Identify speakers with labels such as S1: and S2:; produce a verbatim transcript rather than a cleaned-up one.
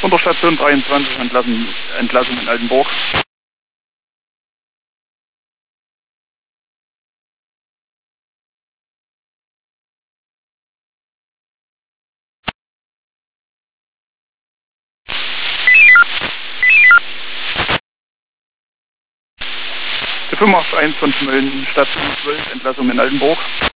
S1: Von der Station dreiundzwanzig Entlassung, Entlassung in Altenburg. Die fünfundachtzig eins von Schmölln, Station zwölf, Entlassung in Altenburg.